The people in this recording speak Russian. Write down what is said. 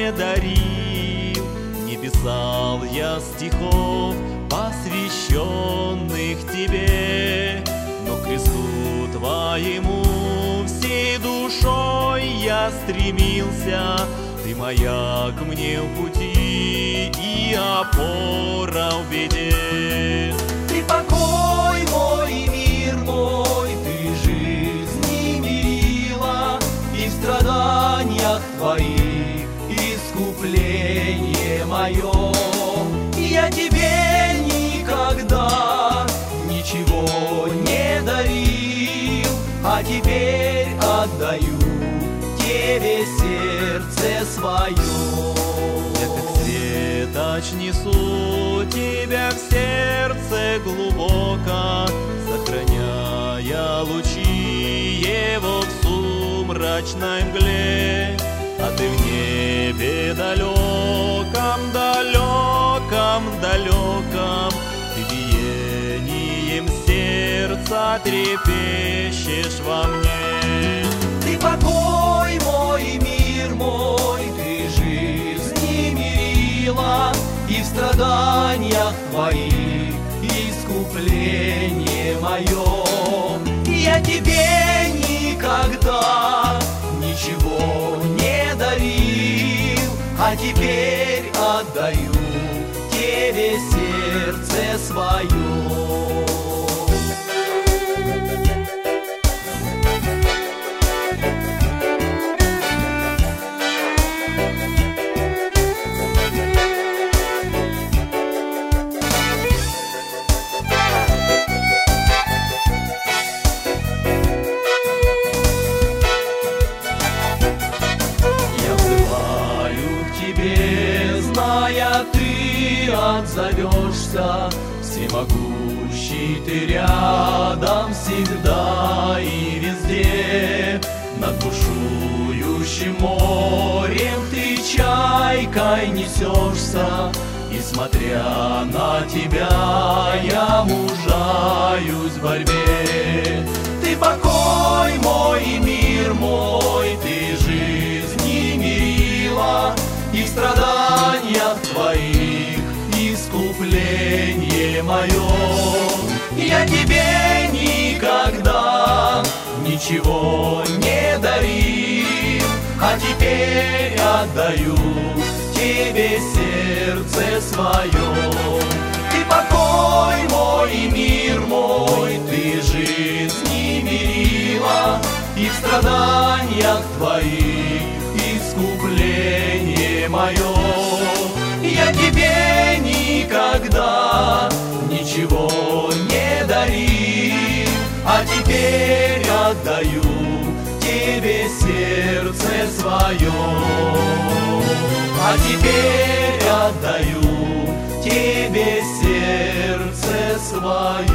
не дарил, не писал я стихов, посвященных тебе, но к кресту твоему всей душой я стремился. Ты маяк мне в пути и опора в беде. Ты покой мой и мир мой, ты жизни мерила, и в страданиях твоих искупление мое. Я тебе никогда ничего не дарил, а теперь отдаю тебе сердце свое. Я как светоч несу тебя в сердце глубоко, сохраняя лучи его в сумрачной мгле. А ты в небе далеком, далеком, далеком, ты биением сердца трепещешь во мне. Ты покой мой и мир мой, ты жизни мерила, и в страданиях твоих искупление мое. Я тебе никогда ничего не дарил, а теперь отдаю тебе сердце свое. Зная, ты отзовешься, всемогущий ты рядом всегда и везде. Над бушующим морем ты чайкой несешься, и смотря на тебя я мужаюсь в борьбе. Ты покой мой и мир мой, ты жизни мерила, и в страданиях твоих искупление мое. Я тебе никогда ничего не дарил, а теперь отдаю тебе сердце свое. Ты покой мой и мир мой, ты жизни мерила, и в страданиях твоих искупление мое. Я тебе никогда ничего не дарил, а теперь отдаю тебе сердце свое. А теперь отдаю тебе сердце свое.